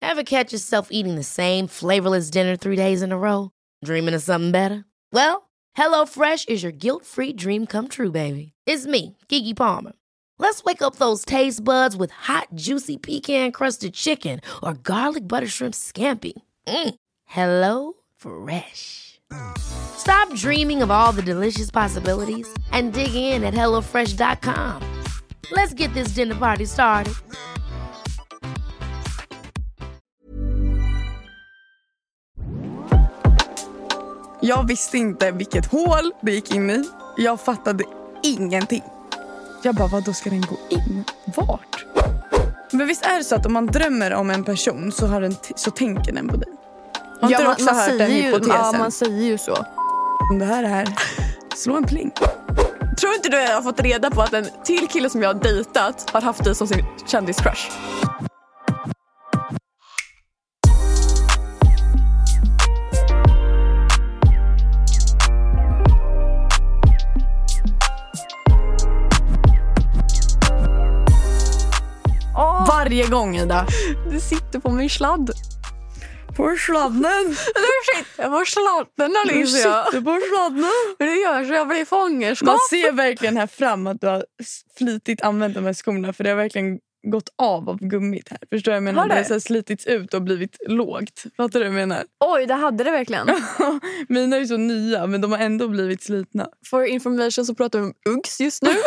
Ever catch yourself eating the same flavorless dinner 3 days in a row? Dreaming of something better? Well, HelloFresh is your guilt-free dream come true, baby. It's me, Keke Palmer. Let's wake up those taste buds with hot, juicy pecan-crusted chicken or garlic butter shrimp scampi. Hello Fresh. Stop dreaming of all the delicious possibilities and dig in at HelloFresh.com. Let's get this dinner party started. Jag visste inte vilket hål det gick in i. Jag fattade ingenting. Jag bara, vad då ska den gå in? Vart? Men visst är det så att om man drömmer om en person så tänker den på dig? Har inte du också hört den hypotesen? Ja, man säger ju så. Om det här är, slå en pling. Tror inte du har fått reda på att en till kille som jag har dejtat har haft dig som sin kändiscrush? Varje gång, Ida. Du sitter på min sladd. På sladden. Du sitter på sladden, Alicia. Du sitter på sladden. Det gör så jag blir fångenskap. Man ser verkligen här fram att du har flitigt använt de här skorna. För det har verkligen gått av gummit här. Förstår jag menar? Det har så här slitits ut och blivit lågt. Fattar du vad jag menar? Oj, det hade det verkligen. Mina är ju så nya, men de har ändå blivit slitna. For information så pratar vi om Uggs just nu.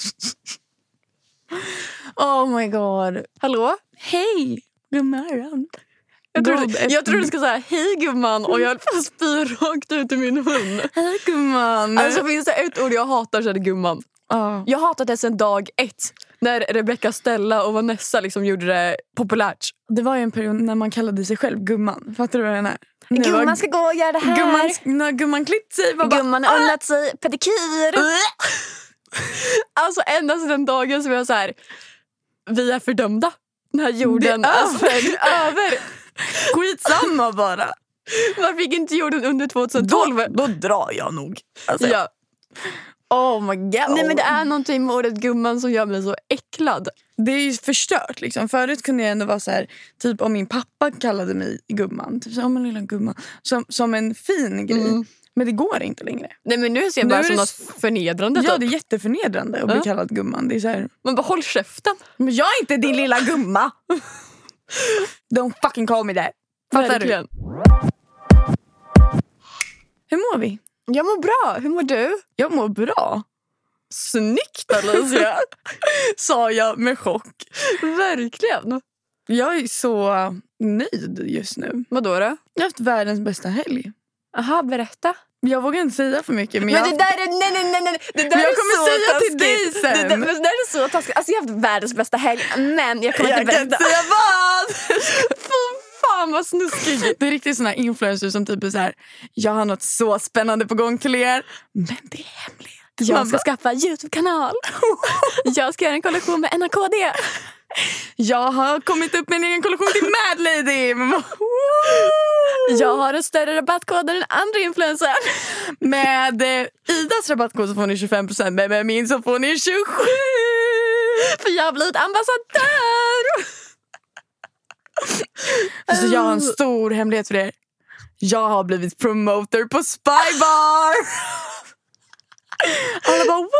Oh my god. Hallå? Hej, god morgon. Jag trodde du skulle säga hej gumman och jag höll på att spy rakt ut i min mun. Hej gumman. Alltså finns det ett ord jag hatar så är det gumman. Jag hatar det sedan dag 1. När Rebecca, Stella och Vanessa liksom gjorde det populärt. Det var ju en period när man kallade sig själv gumman. Fattar du vad den är? Gumman ska gå och göra det här. Gumman klippt sig. Gumman har unnat sig pedikyr. Alltså ända sedan den dagen som jag så här, vi är fördömda. Den här jorden är över. Skitsamma bara. Varför gick inte jorden under 2012? Då drar jag nog. Alltså. Ja. Oh my god. Nej men det är någonting med ordet gumman som gör mig så äcklad. Det är ju förstört liksom. Förut kunde jag ändå vara så här, typ om min pappa kallade mig gumman, typ så, min lilla gumman, som en fin grej. Men det går inte längre. Nej men nu ser jag bara som något förnedrande. Ja, det är jätteförnedrande att bli kallad gumman. Det är så här, man bara håll käften. Men jag är inte din lilla gumma. Don't fucking call me that. Fattar du? Hur mår vi? Jag mår bra. Hur mår du? Jag mår bra. Snyggt, Alicia. Sa jag med chock. Verkligen. Jag är så nöjd just nu. Vadå då? Jag har haft världens bästa helg. Aha, berätta. Jag vågar inte säga för mycket. Men det där är... Nej. Det där jag är kommer så säga taskigt. till dig sen. Det där är så taskigt. Alltså jag har haft världens bästa helg. Men jag kommer inte berätta. Jag kan säga vad. Fan vad snuskig. Det är riktigt såna här influencers som typ är så här: jag har något så spännande på gång till er. Men det är hemligt. Jag ska skaffa YouTube-kanal. Jag ska göra en kollektion med NAKD. Jag har kommit upp med en egen kollektion till Mad Lady. Jag har en större rabattkod än den andra influencern. Med Idas rabattkod så får ni 25%. Men med min så får ni 27%. För jag har blivit ambassadör. Alltså jag har en stor hemlighet för er. Jag har blivit promoter på Spybar. Alla bara woo!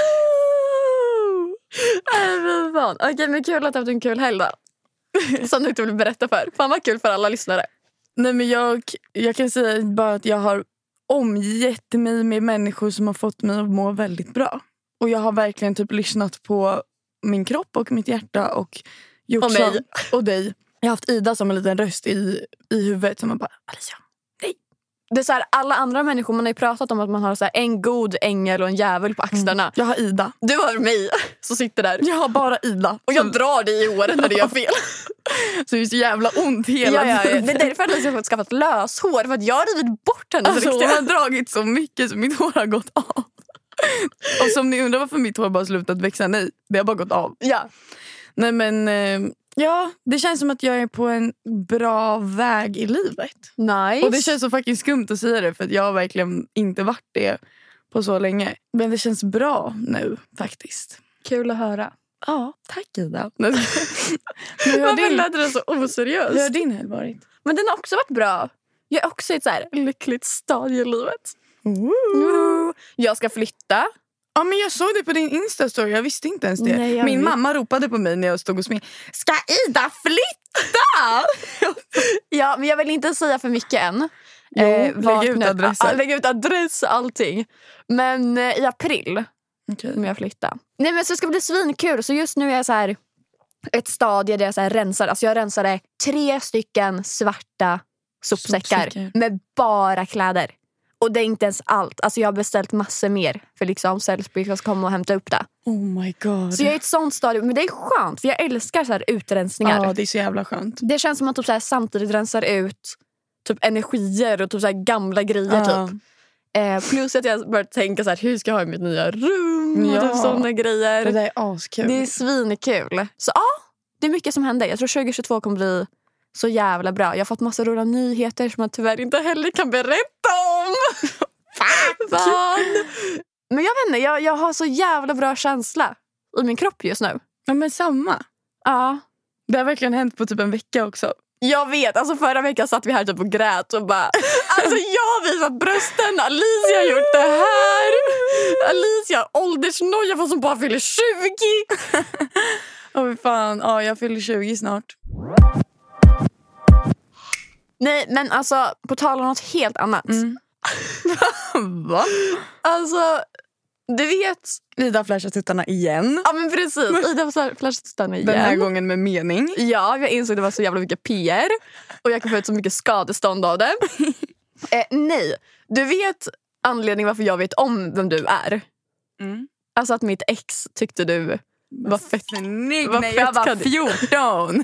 Okej, men kul att du har haft en kul helg då. Som du inte vill berätta för. Fan vad kul för alla lyssnare. Nej men jag kan säga bara att jag har omgett mig med människor som har fått mig att må väldigt bra. Och jag har verkligen typ lyssnat på min kropp och mitt hjärta och gjort och mig. Och dig. Jag har haft Ida som en liten röst i huvudet som man bara, Alicia, nej. Det är så här, alla andra människor, man har ju pratat om att man har så här, en god ängel och en djävul på axlarna. Jag har Ida. Du har mig som sitter där. Jag har bara Ida. Och jag drar dig i året när det gör fel. Så det är så jävla ont hela tiden. Det är därför att jag har skaffat löshår. För att jag har rivit bort henne. Alltså hon har dragit så mycket så mitt hår har gått av. Och som ni undrar varför mitt hår bara slutat växa, nej, det har bara gått av. Ja. Nej men ja, det känns som att jag är på en bra väg i livet. Nice. Och det känns så fucking skumt att säga det, för att jag har verkligen inte varit det på så länge. Men det känns bra nu faktiskt. Kul att höra. Ja, tack Ida. Varför lät det så oseriöst? Hur har din helg varit? Men den har också varit bra. Jag är också i ett så här lyckligt stadie i livet. Jag ska flytta. Ja, men jag såg det på din Insta-story. Jag visste inte ens det. Nej, Min mamma ropade på mig när jag stod och smet. Ska Ida flytta? Ja, men jag vill inte säga för mycket än. Lägg ut adress och allting. Men i april kommer jag flytta. Nej, men så ska det bli svinkul. Så just nu är jag så här ett stadie där jag så här rensar. Alltså jag rensade 3 stycken svarta sopsäckar med bara kläder. Och det är inte ens allt. Alltså jag har beställt massor mer. För liksom Sellsby ska komma och hämta upp det. Oh my god. Så jag är i ett sånt stadium. Men det är skönt. För jag älskar så här utrensningar. Ja, det är så jävla skönt. Det känns som att man typ så här samtidigt rensar ut typ energier och typ så här gamla grejer typ. Plus att jag börjat tänka så här, hur ska jag ha i mitt nya rum och typ sådana grejer. Det där är askul. Det är svinkul. Så ja, det är mycket som händer. Jag tror 2022 kommer bli så jävla bra. Jag har fått massa roliga nyheter som jag tyvärr inte heller kan berätta om. Men jag vet inte, jag har så jävla bra känsla i min kropp just nu. Ja, men samma. Ja. Det har verkligen hänt på typ en vecka också. Jag vet, alltså förra veckan satt vi här typ och grät och bara, alltså jag har visat brösten, Alicia har gjort det här. Alicia har åldersnoja för som bara fyller 20. Åh fan, ja, jag fyller 20 snart. Nej, men alltså på tal om något helt annat. Va? Alltså, du vet, Ida flashar tuttarna igen. ja men precis, Ida flashar tuttarna igen. Den här gången med mening. Ja, jag insåg att det var så jävla mycket PR. Och jag kan få ut så mycket skadestånd av det. Nej, du vet anledningen varför jag vet om vem du är. Alltså att mitt ex tyckte du var fett snygg när jag var 14.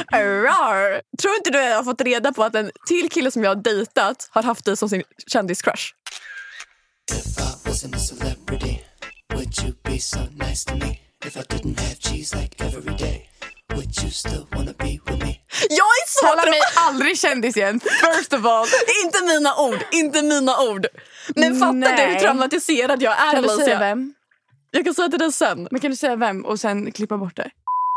Tror inte du har fått reda på att en till kille som jag har dejtat har haft dig som sin kändiscrush? If I wasn't a celebrity, would you be so nice to me? If I didn't have cheese like every day, would you still wanna be with me? Jag är så Kalla mig aldrig kändis igen. First of all. inte mina ord. Men fattar du hur traumatiserad jag är? Kan du säga vem? Jag kan säga till dig sen. Men kan du säga vem och sen klippa bort det?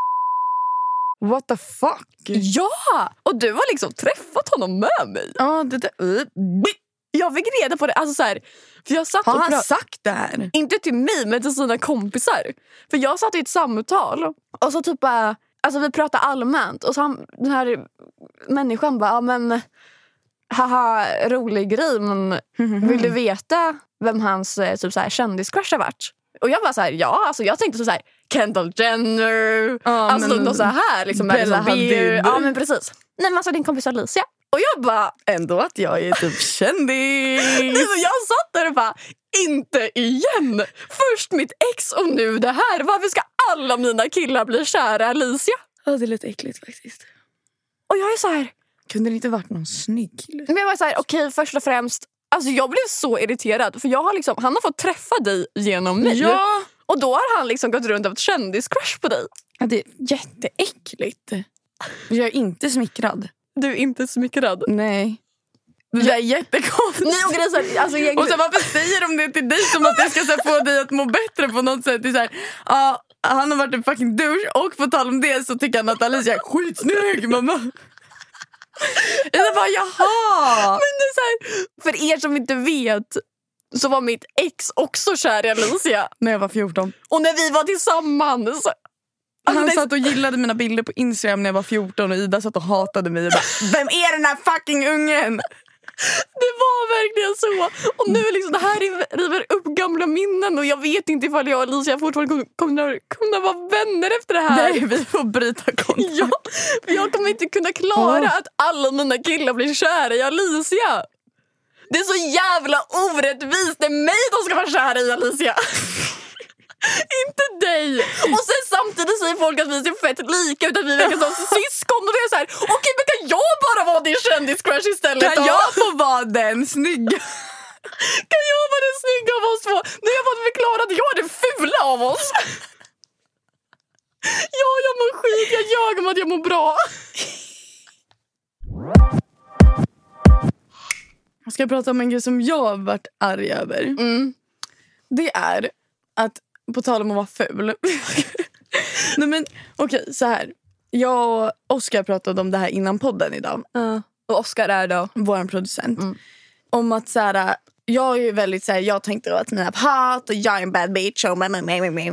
What the fuck? Ja! Och du har liksom träffat honom med mig. Ja, det där. Jag fick reda på det. Alltså så här, för jag satt har han sagt det här? Inte till mig, men till sina kompisar. För jag satt i ett samtal. Och så typ bara, alltså vi pratade allmänt. Och så den här människan bara, ja men haha, rolig grej. Men vill du veta vem hans typ så här kändiscrush har varit? Och jag bara så här, ja, alltså jag tänkte så här Kendall Jenner, alltså något så här liksom Bella Hadid. Ja, men precis. Nej, men alltså din kompis Alicia. Och jag bara, ändå att jag är typ kändis. Så jag satt där och bara, inte igen. Först mitt ex och nu det här. Varför ska alla mina killar bli kära Alicia? Ja, det är lite äckligt faktiskt. Och jag är så här, kunde det inte varit någon snygg kille? men jag var så här, okej, först och främst, alltså jag blev så irriterad. För jag har liksom, han har fått träffa dig genom mig. Ja. Och då har han liksom gått runt av ett kändiscrush på dig. Ja, det är jätteäckligt. Jag är inte smickrad. Du är inte smickrad. Nej. Det är jättekonstigt. Nej, och grejer, alltså, och så varför säger de det till dig som att det ska så här, få dig att må bättre på något sätt? Det är så här, han har varit en fucking douche. Och på tal om det så tycker han att Alicia är skitsnygg, mamma. Jag bara, jaha. Men det är så här, för er som inte vet, så var mitt ex också kär i Alicia när jag var 14. Och när vi var tillsammans, alltså han satt och gillade mina bilder på Instagram när jag var 14. Och Ida satt och hatade mig och bara, vem är den här fucking ungen? Det var verkligen så. Och nu liksom, det här river upp gamla minnen. Och jag vet inte ifall jag och Alicia fortfarande kommer vara vänner efter det här. Nej, vi får bryta kontakt. Ja, för jag kommer inte kunna klara att alla mina killar blir kära i Alicia. Det är så jävla orättvist. Det är mig de ska vara kära i, Alicia. Inte dig. Och sen samtidigt säger folk att vi ser fett lika ut, att vi verkar som syskon. Och det är så här, okej, men kan jag bara vara din kändiscrush istället? Kan jag få vara den snygga? Kan jag vara den snygga av oss två? Nu har jag fått förklara att jag är den fula av oss. Ja, jag mår skit. Jag ljög om att jag mår bra. Jag ska prata om en grej som jag har varit arg över. Det är att, på tal om att vara ful, Nej men okej, så här. Jag och Oskar pratade om det här innan podden idag. Och Oskar är då vår producent. Om att så här, jag är ju väldigt så här, jag tänkte att mina hat och jag är en bad bitch och men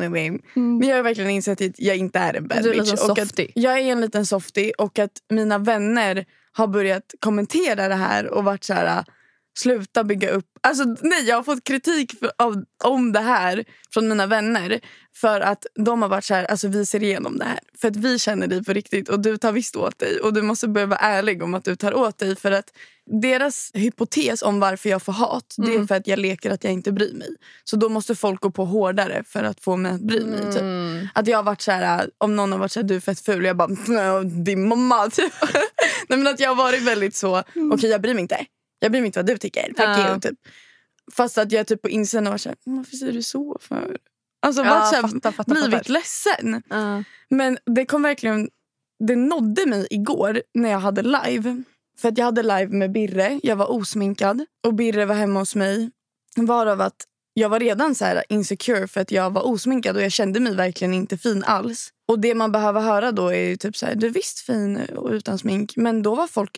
jag har verkligen insett att jag inte är en bad bitch och att jag är en liten softie och att mina vänner har börjat kommentera det här och varit så här, sluta bygga upp. Alltså nej, jag har fått kritik om det här från mina vänner för att de har varit så här, alltså vi ser igenom det här för att vi känner dig på riktigt och du tar visst åt dig och du måste börja vara ärlig om att du tar åt dig, för att deras hypotes om varför jag får hat, det är för att jag leker att jag inte bryr mig. Så då måste folk gå på hårdare för att få mig att bry mig typ. Att jag har varit så här, om någon har varit så här, du är fett ful, jag bara din mamma typ. Nej, men att jag har varit väldigt så, okej, jag bryr mig inte. Jag bryr mig inte vad du tycker. Fuck you, typ. Fast att jag typ på insidan var såhär, varför säger du så för? Alltså fattar, blivit ledsen. Men det kom verkligen, det nådde mig igår när jag hade live. För att jag hade live med Birre. Jag var osminkad. Och Birre var hemma hos mig. Varav att jag var redan så här insecure för att jag var osminkad. Och jag kände mig verkligen inte fin alls. Och det man behöver höra då är ju typ så här, du är visst fin och utan smink. Men då var folk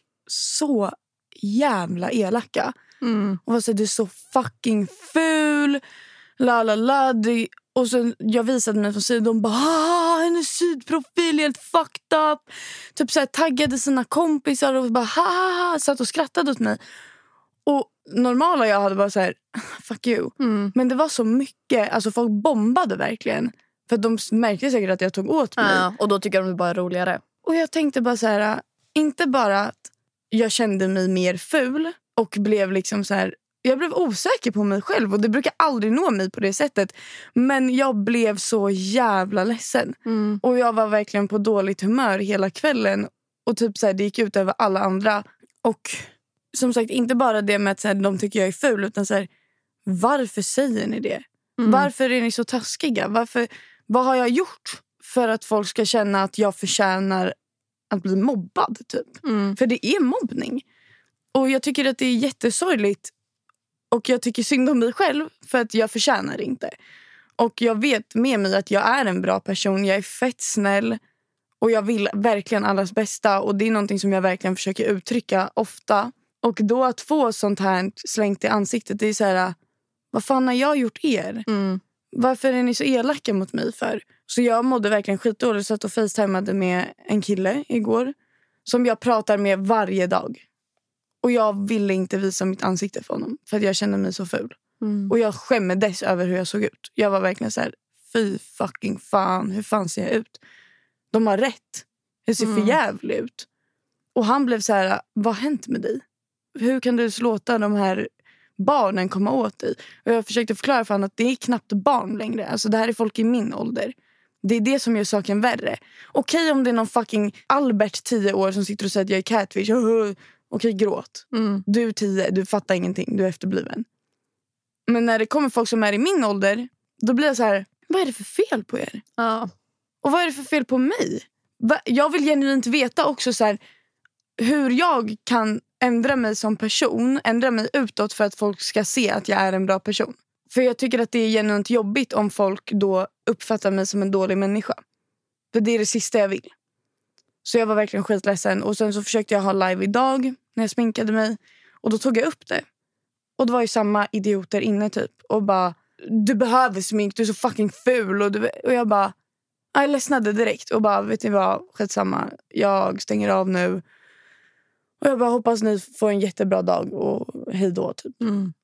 så jävla elaka. Och så du är så fucking ful. La la la. Och så jag visade mig från sidan. De bara, hennes sydprofil helt fucked up. Typ så här taggade sina kompisar och bara ha, satt och skrattade åt mig. Och normala jag hade bara så här, fuck you. Men det var så mycket, alltså folk bombade verkligen. För de märkte säkert att jag tog åt mig. Och då tycker de det bara är roligare. Och jag tänkte bara så här, inte bara att jag kände mig mer ful och blev liksom så här, jag blev osäker på mig själv och det brukar aldrig nå mig på det sättet, men jag blev så jävla ledsen och jag var verkligen på dåligt humör hela kvällen och typ så här, det gick ut över alla andra. Och som sagt, inte bara det med att så här, de tycker jag är ful, utan så här, varför säger ni det? Varför är ni så taskiga? Vad har jag gjort för att folk ska känna att jag förtjänar att bli mobbad typ? För det är mobbning. Och jag tycker att det är jättesorgligt. Och jag tycker synd om mig själv för att jag förtjänar inte. Och jag vet med mig att jag är en bra person. Jag är fett snäll. Och jag vill verkligen allas bästa. Och det är någonting som jag verkligen försöker uttrycka ofta. Och då att få sånt här slängt i ansiktet, det är så här, vad fan har jag gjort er? Varför är ni så elaka mot mig för? Så jag mådde verkligen skitdåligt. Satt och facetimade med en kille igår. Som jag pratar med varje dag. Och jag ville inte visa mitt ansikte för honom. För att jag kände mig så ful. Och jag skämdes över hur jag såg ut. Jag var verkligen så här, fy fucking fan. Hur fan ser jag ut? De har rätt. Jag ser för jävlig ut. Och han blev så här, vad har hänt med dig? Hur kan du låta de här barnen komma åt dig? Och jag försökte förklara för honom att det är knappt barn längre. Alltså det här är folk i min ålder. Det är det som gör saken värre. Okej, om det är någon fucking Albert 10 år som sitter och säger att jag är catfish. Okej, gråt. Du är 10, du fattar ingenting. Du är efterbliven. Men när det kommer folk som är i min ålder, då blir jag så här, vad är det för fel på er? Och vad är det för fel på mig? Jag vill genuint veta också så här, hur jag kan ändra mig som person, ändra mig utåt för att folk ska se att jag är en bra person. För jag tycker att det är genuint jobbigt om folk då uppfattar mig som en dålig människa. För det är det sista jag vill. Så jag var verkligen skitledsen. Och sen så försökte jag ha live idag när jag sminkade mig. Och då tog jag upp det. Och det var ju samma idioter inne typ. Och bara, du behöver smink, du är så fucking ful. Och jag bara, jag ledsnade direkt. Och bara, vet ni vad, skitsamma. Jag stänger av nu. Och jag bara, hoppas ni får en jättebra dag. Och hej då typ.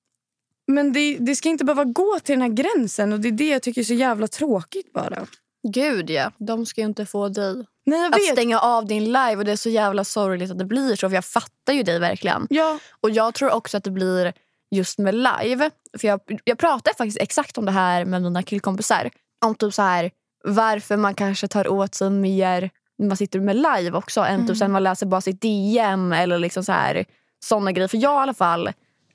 Men det ska inte behöva gå till den här gränsen. Och det är det jag tycker är så jävla tråkigt bara. Gud ja, de ska ju inte få dig att stänga av din live. Och det är så jävla sorgligt att det blir så. För jag fattar ju dig verkligen. Ja. Och jag tror också att det blir just med live. För jag pratade faktiskt exakt om det här med mina killkompisar. Om typ så här, varför man kanske tar åt sig mer när man sitter med live också. Än typ sen man läser bara sitt DM. Eller liksom så här, såna grejer. För jag i alla fall,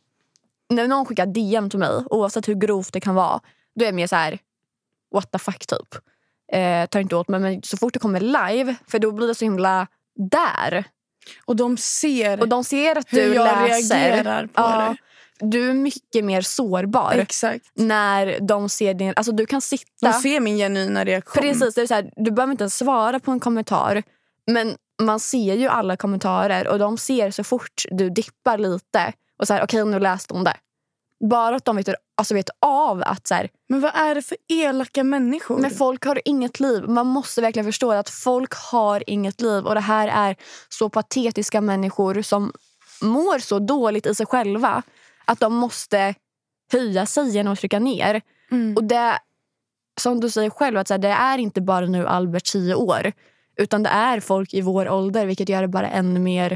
när någon skickar DM till mig, oavsett hur grovt det kan vara, då är jag mer så här, what the fuck typ. Tar inte åt mig, men så fort det kommer live, för då blir det så himla där. Och de ser att du hur jag läser. reagerar på det. du är mycket mer sårbar. Exakt. När de ser din... Alltså du kan sitta... De ser min genuina reaktion. Precis, det är så här, du behöver inte ens svara på en kommentar. Men man ser ju alla kommentarer. Och de ser så fort du dippar lite. Och så här, okej, nu läste hon det. Bara att de vet av att så här... Men vad är det för elaka människor? Men folk har inget liv. Man måste verkligen förstå att folk har inget liv. Och det här är så patetiska människor som mår så dåligt i sig själva. Att de måste höja sig genom att trycka ner. Och det, som du säger själv, att så här, det är inte bara nu Albert 10 år. Utan det är folk i vår ålder. Vilket gör det bara ännu mer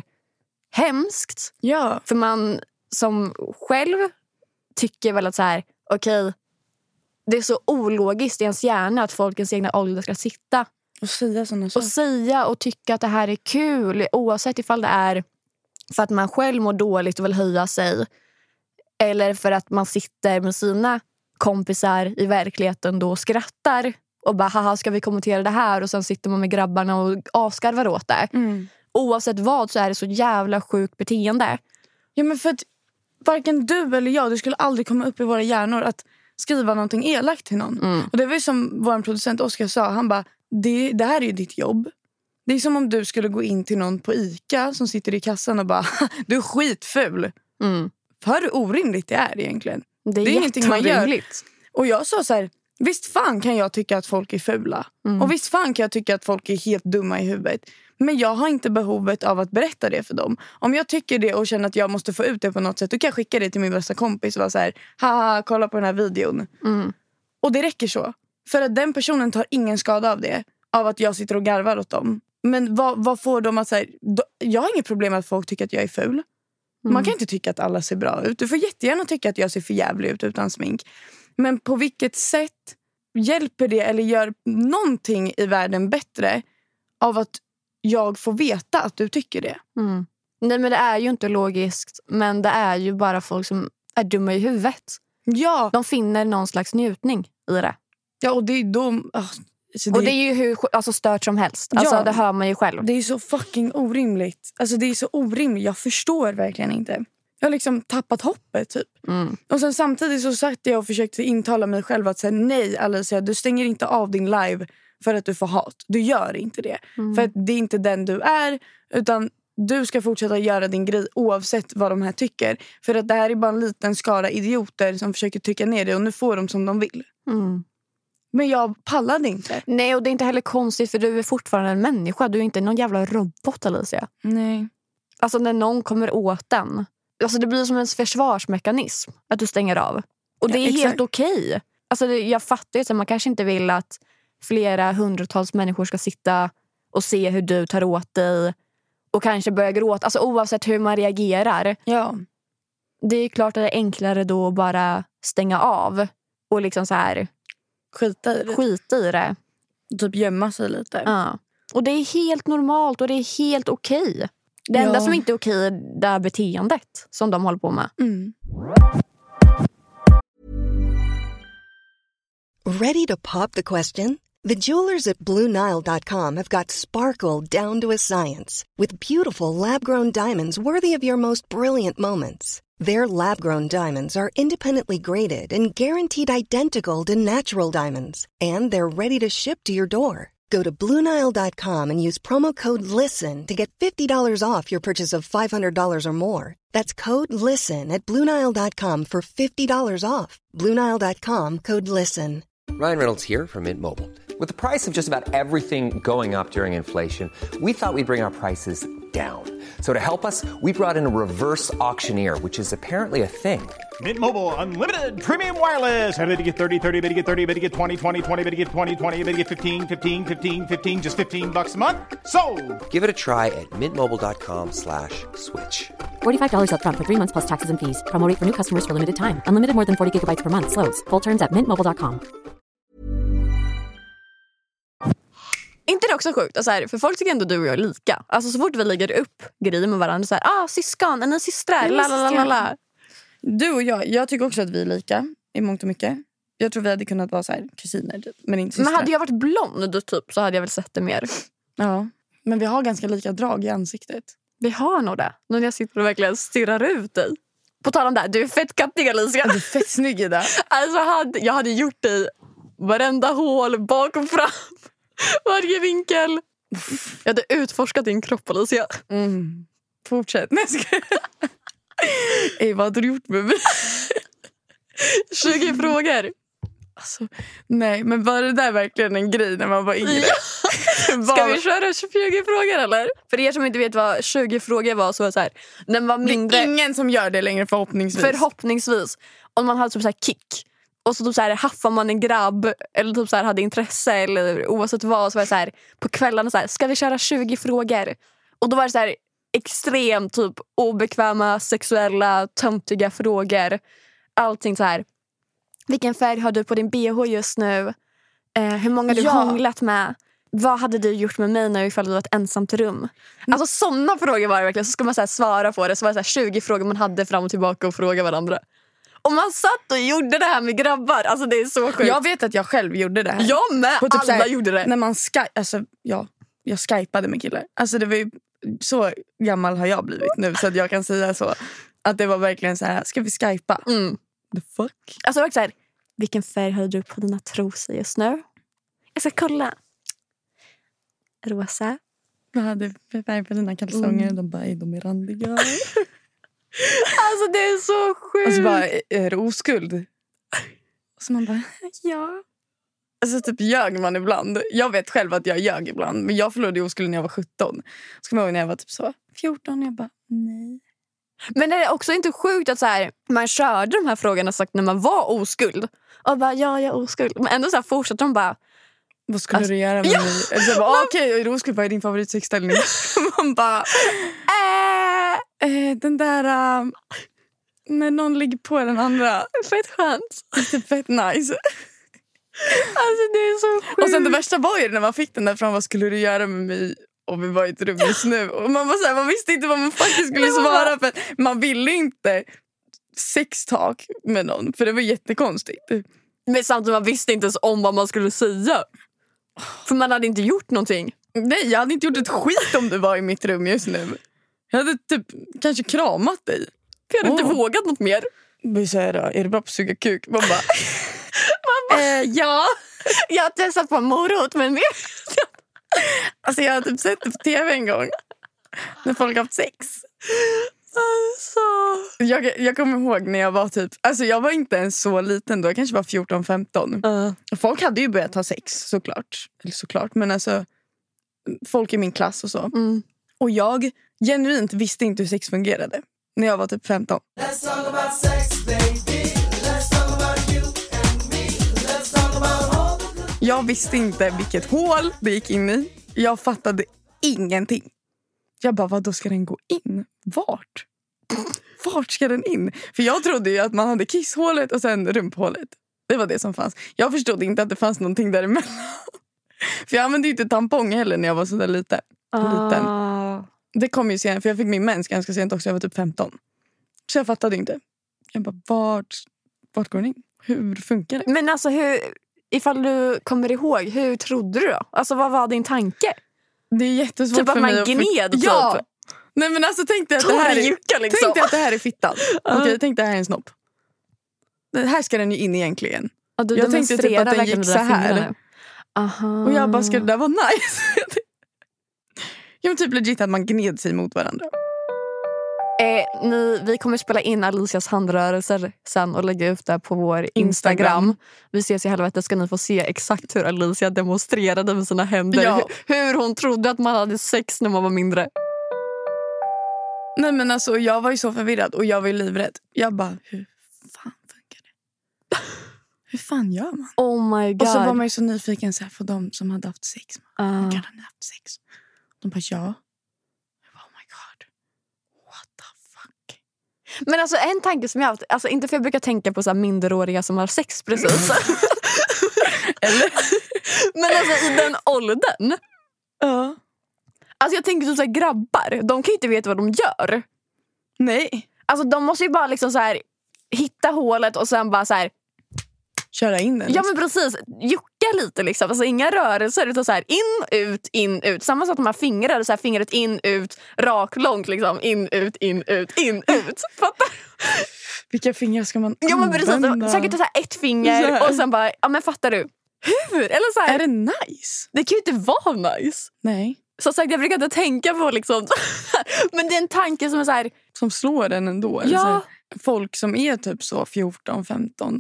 hemskt. Ja. För man som själv tycker väl att så här, okej, det är så ologiskt i ens hjärna att folk i ens egna ålder ska sitta och säga sådana saker. Och säga och tycka att det här är kul. Oavsett ifall det är för att man själv mår dåligt och vill höja sig. Eller för att man sitter med sina kompisar i verkligheten då och skrattar. Och bara, haha, ska vi kommentera det här? Och sen sitter man med grabbarna och avskarvar åt det. Oavsett vad så är det så jävla sjukt beteende. Ja, men för att varken du eller jag, det skulle aldrig komma upp i våra hjärnor att skriva någonting elakt till någon. Och det var ju som vår producent Oskar sa. Han bara, det här är ju ditt jobb. Det är som om du skulle gå in till någon på ICA som sitter i kassan och bara, du är skitful. För hur orimligt det är egentligen. Det är ingenting man gör. Och jag sa så här, visst fan kan jag tycka att folk är fula. Och visst fan kan jag tycka att folk är helt dumma i huvudet. Men jag har inte behovet av att berätta det för dem. Om jag tycker det och känner att jag måste få ut det på något sätt, då kan jag skicka det till min bästa kompis och vara så här, haha, kolla på den här videon. Och det räcker så. För att den personen tar ingen skada av det. Av att jag sitter och garvar åt dem. Men vad får de att säga? Jag har inget problem med att folk tycker att jag är ful. Man kan inte tycka att alla ser bra ut. Du får jättegärna tycka att jag ser för jävlig ut utan smink. Men på vilket sätt hjälper det eller gör någonting i världen bättre av att jag får veta att du tycker det? Nej, men det är ju inte logiskt. Men det är ju bara folk som är dumma i huvudet. Ja. De finner någon slags njutning i det. Ja, och det är och det är ju hur stört som helst. Alltså, ja, det hör man ju själv. Det är så fucking orimligt. Alltså det är så orimligt. Jag förstår verkligen inte. Jag har liksom tappat hoppet typ. Och sen samtidigt så satt jag och försökte intala mig själv att säga nej Alicia, du stänger inte av din live för att du får hat. Du gör inte det. För att det är inte den du är, utan du ska fortsätta göra din grej oavsett vad de här tycker. För att det här är bara en liten skara idioter som försöker trycka ner dig och nu får de som de vill. Men jag pallade inte. Nej, och det är inte heller konstigt för du är fortfarande en människa. Du är inte någon jävla robot, Alicia. Nej. Alltså när någon kommer åt den. Alltså det blir som en försvarsmekanism att du stänger av. Och det är helt okej. Alltså jag fattar ju att man kanske inte vill att flera hundratals människor ska sitta och se hur du tar åt dig. Och kanske börja gråta. Alltså oavsett hur man reagerar. Ja. Det är klart att det är enklare då att bara stänga av. Och liksom så här... Skita i det. Typ gömma sig lite. Ja. Och det är helt normalt och det är helt okej. Det enda som inte är okej är det här beteendet som de håller på med. Ready to pop the question? The jewelers at BlueNile.com have got sparkle down to a science with beautiful lab-grown diamonds worthy of your most brilliant moments. Their lab-grown diamonds are independently graded and guaranteed identical to natural diamonds. And they're ready to ship to your door. Go to BlueNile.com and use promo code LISTEN to get $50 off your purchase of $500 or more. That's code LISTEN at BlueNile.com for $50 off. BlueNile.com, code LISTEN. Ryan Reynolds here from Mint Mobile. With the price of just about everything going up during inflation, we thought we'd bring our prices down. So to help us, we brought in a reverse auctioneer, which is apparently a thing. Mint Mobile Unlimited Premium Wireless. How to get 30, 30, bit to get 30, bit to get 20, 20, 20, bit to get 20, 20, bit to get 15, 15, 15, 15, just $15 a month? Sold! Give it a try at mintmobile.com/switch. $45 up front for 3 months plus taxes and fees. Promo rate for new customers for limited time. Unlimited more than 40 gigabytes per month. Slows full terms at mintmobile.com. Inte det också sjukt? Alltså här, för folk tycker ändå du och jag är lika. Alltså så fort vi lägger upp grejer med varandra så här, syskon, är ni systrar? Lalalala. Du och jag tycker också att vi är lika i mångt och mycket. Jag tror vi hade kunnat vara så här kusiner typ, men inte systrar. Men hade jag varit blond typ så hade jag väl sett det mer. Ja, men vi har ganska lika drag i ansiktet. Vi har nog det. När jag sitter och verkligen stirrar ut dig. På tal om det här, du är fett kattig, Alicia. Du är fett snygg i det. Alltså jag hade gjort dig varenda hål, bak och fram. Varje vinkel. Jag hade utforskat din kropp, Alicia. Fortsätt. Ey, vad hade du gjort med mig? 20 frågor. Alltså, nej, men var det där verkligen en grej när man var yngre? Ska vi köra 20 frågor eller? För er som inte vet vad 20 frågor var, så var det så här. När man var mindre, det är ingen som gör det längre förhoppningsvis. Om man hade typ så här kick. Och så typ så här haffar man en grabb. Eller typ så här hade intresse. Eller oavsett vad, så var det så här. På kvällarna så här, ska vi köra 20 frågor? Och då var det så här extremt typ obekväma, sexuella, töntiga frågor. Allting så här. Vilken färg har du på din BH just nu? Hur många har du hånglat med? Vad hade du gjort med mig när ifall du var ett ensamt rum? Alltså sådana frågor var det verkligen. Så skulle man så här svara på det. Så var det så här 20 frågor man hade fram och tillbaka och fråga varandra. Och man satt och gjorde det här med grabbar. Alltså det är så sjukt. Jag vet att jag själv gjorde det här. Jag med, typ alla här, gjorde det. När man jag skypade med killar. Alltså det var ju, så gammal har jag blivit nu. Så att jag kan säga så. Att det var verkligen så här, ska vi skypa? The fuck? Alltså det var så här, vilken färg har du på dina trosor just nu? Jag ska kolla. Rosa. Vad hade för färg på dina kalsonger? De bara, de är randiga. Alltså det är så sjukt. Och så bara, är det oskuld? Och så man bara, ja. Alltså typ ljög man ibland. Jag vet själv att jag ljög ibland. Men jag förlorade oskuld när jag var 17. Så kommer jag ihåg när jag var typ så 14. Jag bara, nej. Men det är också inte sjukt att så här, man körde de här frågorna sagt när man var oskuld. Och bara, ja, jag är oskuld. Men ändå så här fortsätter de bara, vad skulle du göra med mig? Alltså, okej, är du oskuld? Vad är din favoritsexställning? Man bara, den där när någon ligger på den andra. Fett skönt. Det är fett nice. Alltså det är så sjukt. Och sen det värsta var ju när man fick den där fram, vad skulle du göra med mig? Och vi var i ett rum just nu. Och man var så här, man visste inte vad man faktiskt skulle svara. För man ville inte sextalk med någon. För det var jättekonstigt. Men samtidigt man visste inte ens om vad man skulle säga. För man hade inte gjort någonting. Nej, jag hade inte gjort ett skit om du var i mitt rum just nu. Jag hade typ kanske kramat dig. För jag hade inte vågat något mer. Vi säger då, är du bra på att suga kuk? Man bara, ja. Jag har testat på morot, men mer. Alltså jag har typ sett det på tv en gång. När folk har haft sex. Alltså. Jag kommer ihåg när jag var typ, alltså jag var inte ens så liten då. Jag kanske var 14-15. Folk hade ju börjat ha sex såklart. Eller såklart, men alltså folk i min klass och så. Och jag genuint visste inte hur sex fungerade när jag var typ 15. Let's talk about sex, baby. Let's talk about you and me. Let's talk about all the... Jag visste inte vilket hål det gick in i. Jag fattade ingenting. Jag bara, vad då ska den gå in? Vart? Vart ska den in? För jag trodde ju att man hade kisshålet och sen rumphålet. Det var det som fanns. Jag förstod inte att det fanns någonting däremellan. För jag använde ju inte tampong heller när jag var så där liten. Det kom ju sen, för jag fick min mens ganska sent också. Jag var typ 15. Så jag fattade inte. Jag bara, vart går den in? Hur funkar det? Men alltså, ifall du kommer ihåg, hur trodde du då? Alltså, vad var din tanke? Det är jättesvårt typ för mig att man gned typ. Ja! Nej men alltså tänk dig att det här är, liksom. tänk dig att det här är fittan. Okej, tänk dig att det här är en snopp. Det här ska den ju in egentligen. Jag tänkte typ att den gick så här. Aha. Och jag bara, ska det där vara nice? Jag men typ legit att man gned sig mot varandra. Vi kommer spela in Alicias handrörelser sen och lägga ut det på vår Instagram. Vi ses i helvete, ska ni få se exakt hur Alicia demonstrerade med sina händer. Ja. Hur hon trodde att man hade sex när man var mindre. Nej men alltså jag var ju så förvirrad och jag var ju livrädd. Jag bara, hur fan funkar det? Hur fan gör man? Oh my god. Och så var man ju så nyfiken så här, för de som hade haft sex. Kan han ha haft sex? De bara, ja. Oh my god. What the fuck? Men alltså en tanke som jag har haft, alltså inte för jag brukar tänka på så här minderåriga som har sex precis. Eller? Men alltså i den åldern. Ja. Alltså jag tänker så här, grabbar, de kan ju inte veta vad de gör. Nej. Alltså de måste ju bara liksom så här hitta hålet och sen bara så här köra in den. Ja men precis, jucka lite liksom. Alltså inga rörelser utan så här in, ut. Samma sak med fingrar, så här, fingret in, ut, rak, långt liksom. In, ut. Fattar? Vilka fingrar ska man Ja men precis, säkert så här ett finger och sen bara, ja men fattar du? Hur? Eller så här, är det nice? det kan ju inte vara nice. Nej. Som sagt, jag brukar inte tänka på liksom. Men det är en tanke som är så här, som slår en ändå. Eller ja. så här, folk som är typ så 14, 15.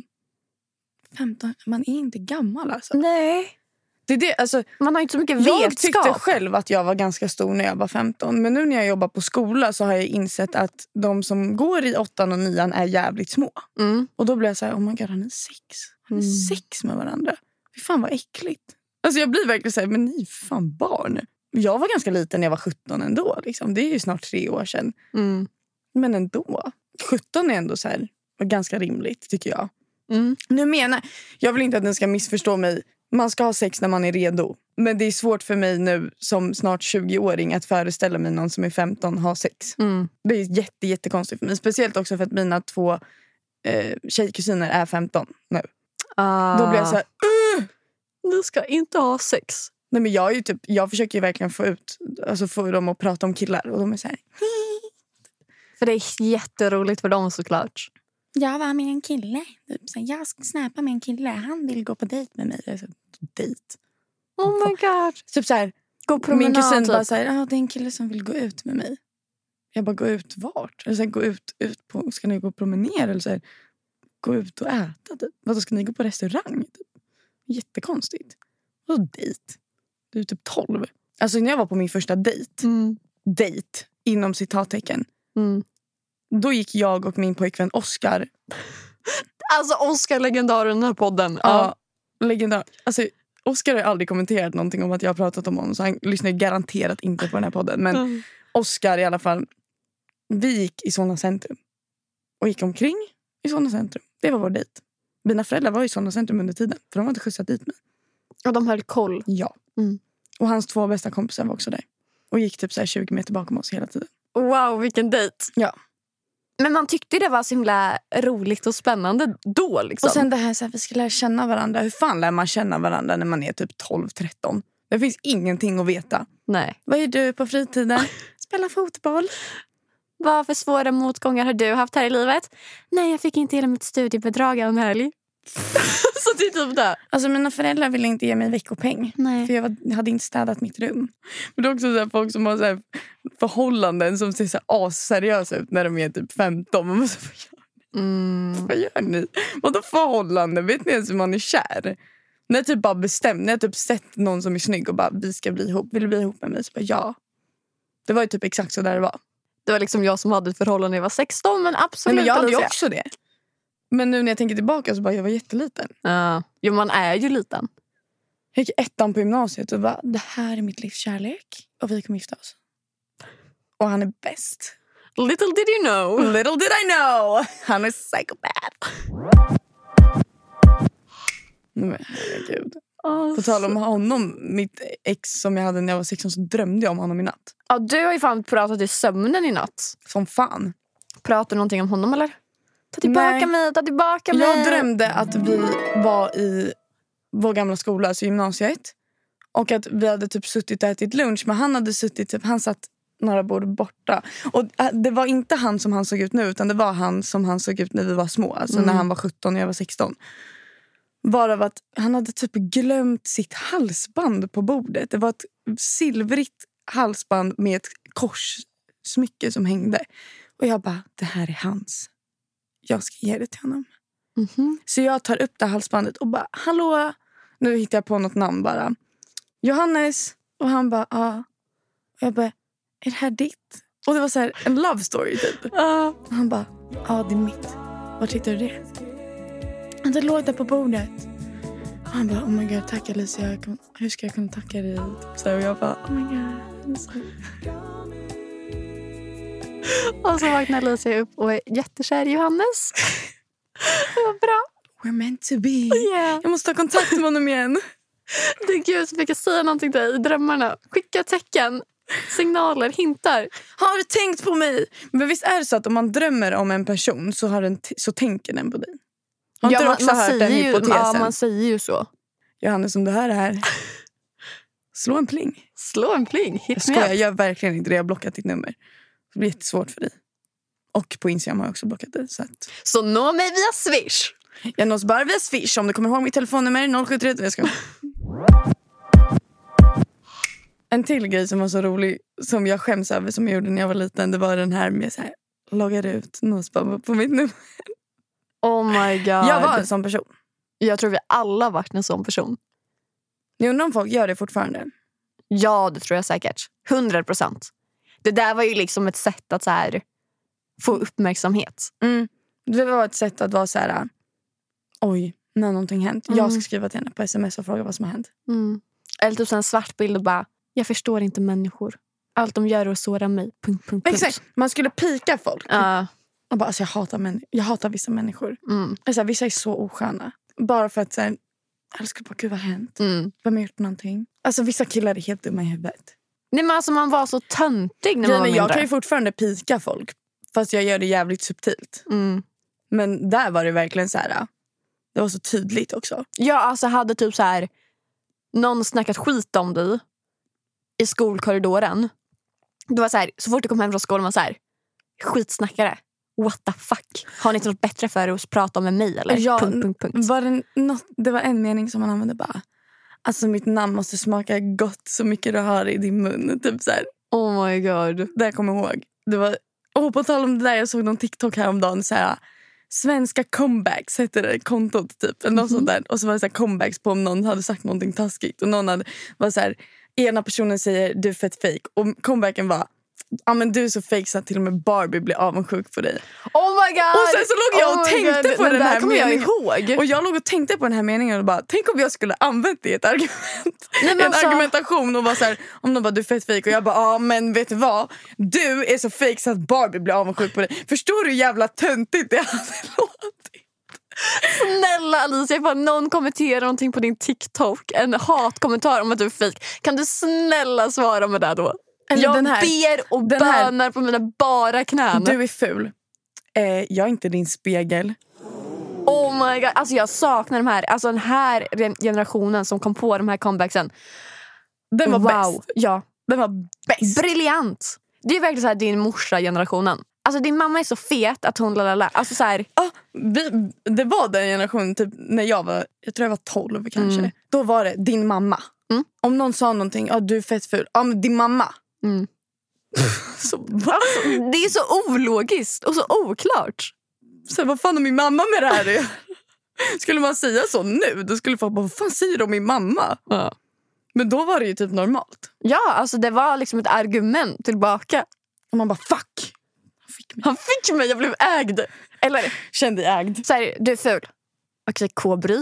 Man är inte gammal alltså. Nej. Det är det, alltså, man har inte så mycket jag vetskap. tyckte själv att jag var ganska stor när jag var 15. Men nu när jag jobbar på skola så har jag insett att de som går i 8 och 9 är jävligt små. Och då blir jag så här, oh my god, har ni sex? Har ni sex med varandra? Fy fan vad äckligt. Alltså jag blir verkligen så här, men ni är fan barn. Jag var ganska liten när jag var 17 ändå. Liksom. Det är ju snart 3 år sedan. Men ändå. 17 är ändå så här, ganska rimligt tycker jag. Nu menar jag vill inte att den ska missförstå mig. Man ska ha sex när man är redo. Men det är svårt för mig nu som snart 20-åring att föreställa mig någon som är 15 har sex. Det är jättekonstigt för mig. Speciellt också för att mina 2 tjejkusiner är 15 nu. Då blir jag så här, du ska inte ha sex. Nej men jag försöker ju verkligen få dem att prata om killar. Och de är så här. För det är jätteroligt för dem såklart. Jag var med en kille. Jag ska snappa med en kille. Han vill gå på dejt med mig. Jag sa, dejt? Oh my god. Typ så här, gå promenad, min kusin typ. bara så här, det är en kille som vill gå ut med mig. Jag bara, gå ut vart? Eller så här, gå ut på, ska ni gå och promenera? Eller så här, gå ut och äta? Typ. Vadå, ska ni gå på restaurang? Typ. Jättekonstigt. Och dejt. Du är typ 12. Alltså när jag var på min första dejt. Dejt, inom citattecken. Då gick jag och min pojkvän Oscar. Alltså Oscar, legendaren i den här podden. Ja, legendar. Alltså Oscar har aldrig kommenterat någonting om att jag har pratat om honom. Så han lyssnar garanterat inte på den här podden. Men Oscar i alla fall. Vi gick i Solna centrum. Och gick omkring i Solna centrum. Det var vår dejt. Mina föräldrar var i Solna centrum under tiden. För de har inte skjutsat dit mig. Och de höll koll. Ja. Och hans 2 bästa kompisar var också där. Och gick typ så här 20 meter bakom oss hela tiden. Wow, vilken dejt. Ja. Men man tyckte det var så himla roligt och spännande då liksom. Och sen det här så här, vi ska lära känna varandra. Hur fan lär man känna varandra när man är typ 12-13? Det finns ingenting att veta. Nej. Vad är du på fritiden? Spela fotboll. Vad för svåra motgångar har du haft här i livet? Nej, jag fick inte hela mitt studiebidrag en helg. Så det är typ det. Alltså mina föräldrar ville inte ge mig veckopeng. Nej. För jag hade inte städat mitt rum. Men det är också så här, folk som har så här förhållanden som ser så asseriösa ut när de är typ 15. Man måste, vad gör ni? Vadå förhållanden? Vet ni ens hur man är kär? När jag typ bara bestämt, när jag typ sett någon som är snygg och bara, vi ska bli ihop. Vill du bli ihop med mig? Så bara, ja. Det var ju typ exakt så där det var. Det var liksom jag som hade ett förhållande när jag var 16, men absolut. Men jag hade ju också det. Men nu när jag tänker tillbaka så bara, jag var jätteliten. Jo, man är ju liten. Jag gick 1:an på gymnasiet och bara, det här är mitt livs kärlek. Och vi kommer gifta oss. Och han är bäst. Little did you know. Little did I know. Han är psychopath. Men herregud. På tal om honom, mitt ex som jag hade när jag var 16, så drömde jag om honom i natt. Ja, du har ju fan pratat i sömnen i natt. Som fan. Pratar du någonting om honom eller? Ta tillbaka mig. Jag drömde att vi var i vår gamla skola, alltså gymnasiet. Och att vi hade typ suttit och ätit lunch. Men han hade suttit, typ, han satt några bord borta. Och det var inte han som han såg ut nu, utan det var han som han såg ut när vi var små. Alltså när han var 17 och jag var 16. Varav att han hade typ glömt sitt halsband på bordet. Det var ett silvrigt halsband med ett korssmycke som hängde. Och jag bara, det här är hans. Jag ska ge det till honom. Så jag tar upp det halsbandet och bara, hallå. Nu hittar jag på något namn bara. Johannes. Och han bara, ja. Och jag bara, är det här ditt? Och det var så här en love story typ. Och han bara, ja det är mitt. Var hittar du det? Och det låg där på bordet. Och han bara, oh my god, tack Alicia. Hur ska jag kunna tacka dig? Så och jag bara, oh my god. Och så vaknade Alicia upp och är jättekär i Johannes. Det var bra. We're meant to be. Yeah. Jag måste ta kontakt med honom igen. Det är Gud som fick säga någonting till dig i drömmarna. Skicka tecken, signaler, hintar. Har du tänkt på mig? Men visst är det så att om man drömmer om en person så tänker den på dig? Har inte du också hört den hypotesen? Ja, man säger ju så. Johannes, om du hör det här, slå en pling. Slå en pling. Jag skojar, jag gör verkligen inte det. Jag har blockat ditt nummer. Det blir jättesvårt för dig. Och på Instagram har jag också blockat det. Så nå mig via Swish. Jag nås bara via Swish. Om du kommer ihåg mitt telefonnummer 073. Jag ska... En till grej som var så rolig, som jag skäms över, som jag gjorde när jag var liten, det var den här med så här, loggade ut någonstans på mitt nummer. Oh my god. Jag var en sån person. Jag tror vi alla varit en sån person. Jag undrar om folk gör det fortfarande. Ja, det tror jag säkert. 100%. Det där var ju liksom ett sätt att så här, få uppmärksamhet. Det var ett sätt att vara så här, oj, när någonting hänt. Jag ska skriva till henne på sms och fråga vad som har hänt. Eller typ en svart bild och bara, jag förstår inte människor. Allt de gör är att såra mig. ... Exakt, man skulle pika folk. Och bara, alltså, jag hatar vissa människor. Alltså, vissa är så osköna. Bara för att så här, jag skulle bara, gud vad har hänt? Vem har gjort någonting? Alltså vissa killar är helt dumma i huvudet. Nej, men alltså man var så töntig när man var mindre. Jag kan ju fortfarande pika folk. Fast jag gör det jävligt subtilt. Men där var det verkligen så här. Det var så tydligt också. Ja, alltså hade typ så här någon snackat skit om dig i skolkorridoren. Det var så här, så fort du kom hem från skolan var så här, skitsnackare. What the fuck? Har ni inte något bättre för er att prata om med mig eller? Ja, det var en mening som man använde bara. Alltså mitt namn måste smaka gott så mycket du har i din mun. Typ så här. Oh my god. Det jag kommer ihåg. Det var, på tal om det där, jag såg någon TikTok häromdagen så här. Svenska comebacks heter det kontot typ. Något sånt där. Och så var det så här comebacks på om någon hade sagt någonting taskigt. Och någon var så här, ena personen säger du är fett fake. Och comebacken var, ja men du är så fake så att till och med Barbie blir avundsjuk på dig. Oh my god. Och sen så låg jag och tänkte på den här meningen. Ihåg. Och jag låg och tänkte på den här meningen och bara, tänk om jag skulle använt det i ett argument. Argumentation och bara så här, om de bara, du är fett fake. Och jag bara, ja men vet du vad? Du är så fake så att Barbie blir avundsjuk på dig. Förstår du hur jävla töntigt det hade låtit? Snälla Alicia, ifall någon kommenterar någonting på din TikTok, en hatkommentar om att du är fake, kan du snälla svara med det då? Eller jag ber och bönar på mina bara knän. Du är ful. Jag är inte din spegel. Oh my god, alltså jag saknar de här. Alltså den här generationen som kom på de här comebacksen. Den var bäst. Ja, den var bäst. Briljant. Det är verkligen så här din morsa-generationen. Alltså din mamma är så fet att hon lalala. Alltså så här. Det var den generationen typ när jag tror jag var 12 kanske. Då var det din mamma. Om någon sa någonting, du är fett ful. Ja, men din mamma. Så, alltså, det är så ologiskt och så oklart. Så vad fan har min mamma med det här? Skulle man säga så nu, då skulle folk bara, vad fan säger de om min mamma? Ja. Men då var det ju typ normalt. Ja, alltså det var liksom ett argument tillbaka. Och man bara, fuck. Han fick mig, jag blev ägd. Eller kände ägd. Så här, du är ful. Okej, Kobry.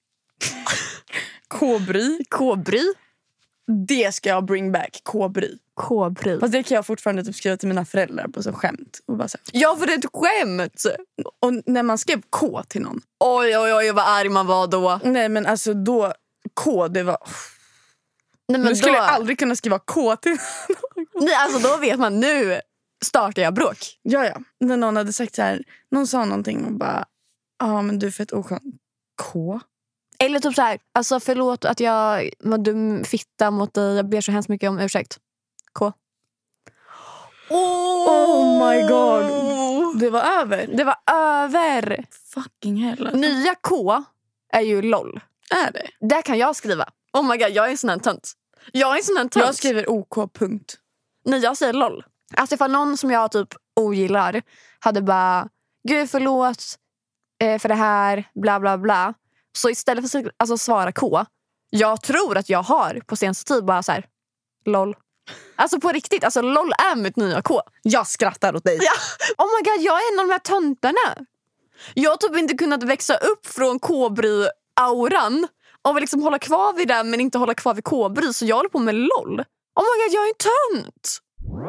Kobry. Det ska jag bring back, Kobry. Fast det kan jag fortfarande typ skriva till mina föräldrar på så skämt. Och bara så här. Ja, för det är ett skämt. Och när man skrev K till någon. Oj, vad arg man var då. Nej, men alltså då, K, det var... Nej, men nu skulle jag aldrig kunna skriva K till någon. Nej, alltså då vet man, nu startar jag bråk. Ja. När någon hade sagt så här, någon sa någonting och bara, men du är fett oskön. K. Eller typ så här, alltså förlåt att jag var dum fitta mot dig. Jag ber så hemskt mycket om ursäkt. K. Oh my god. Det var över. Fucking hell. Nya K är ju LOL. Är det? Där kan jag skriva. Oh my god, jag är en sån här tönt. Jag skriver OK, punkt. Nej, jag säger LOL. Alltså ifall någon som jag typ ogillar hade bara, gud förlåt för det här, bla bla bla. Så istället för att svara K, jag tror att jag har på senaste tid bara så här, LOL. Alltså på riktigt, alltså LOL är mitt nya K. Jag skrattar åt dig. Ja. Oh my god, jag är en av de här töntarna. Jag har typ inte kunnat växa upp från Kobry-auran och liksom hålla kvar vid det men inte hålla kvar vid Kobry, så jag håller på med LOL. Oh my god, jag är en tönt.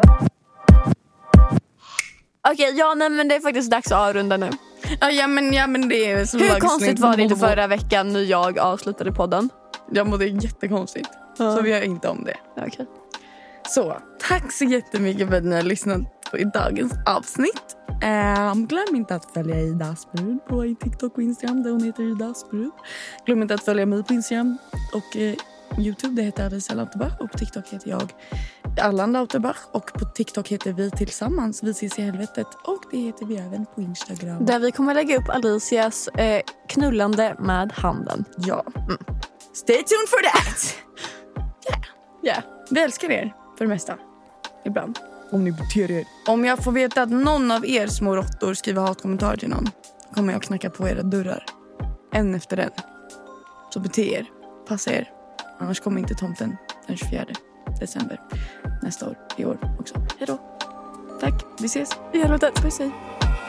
Okej, nej men det är faktiskt dags att avrunda nu. Ja men det är så. Hur konstigt var det inte förra veckan när jag avslutade podden? Ja, men det är jättekonstigt. Så vi gör inte om det. Okej. Så, tack så jättemycket för att ni har lyssnat på dagens avsnitt. Glöm inte att följa Ida Asperud på TikTok och Instagram där hon heter Ida Asperud. Glöm inte att följa mig på Instagram och YouTube, det heter Alicia Lauterbach, och på TikTok heter jag Allan Lauterbach, och på TikTok heter vi tillsammans Vi ses i helvetet, och det heter vi även på Instagram. Där vi kommer lägga upp Alicias knullande med handen. Ja. Stay tuned for that! Yeah. Vi älskar er för det mesta. Ibland. Om ni beter er. Om jag får veta att någon av er små råttor skriver hatkommentarer till någon, kommer jag knacka på era dörrar. En efter en. Så bete er. Passa er. Annars kommer inte tomten den 24 december nästa år, i år också. Hej då. Tack, vi ses. I helvetet, puss hej.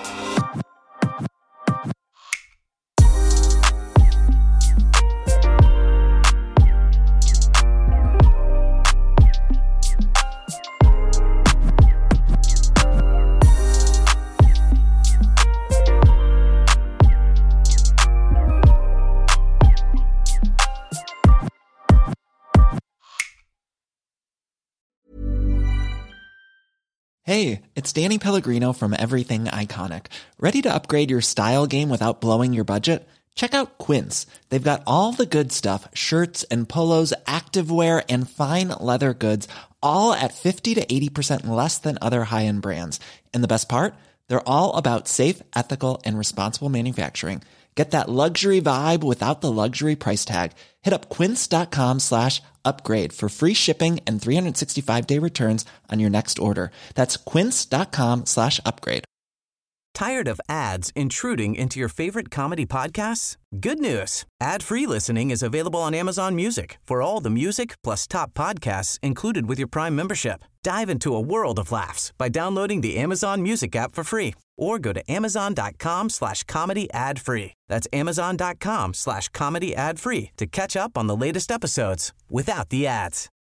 Hey, it's Danny Pellegrino from Everything Iconic. Ready to upgrade your style game without blowing your budget? Check out Quince. They've got all the good stuff, shirts and polos, activewear, and fine leather goods, all at 50 to 80% less than other high-end brands. And the best part? They're all about safe, ethical, and responsible manufacturing. Get that luxury vibe without the luxury price tag. Hit up quince.com/upgrade for free shipping and 365-day returns on your next order. That's quince.com/upgrade. Tired of ads intruding into your favorite comedy podcasts? Good news. Ad-free listening is available on Amazon Music for all the music plus top podcasts included with your Prime membership. Dive into a world of laughs by downloading the Amazon Music app for free or go to amazon.com/comedy ad-free. That's amazon.com/comedy ad-free to catch up on the latest episodes without the ads.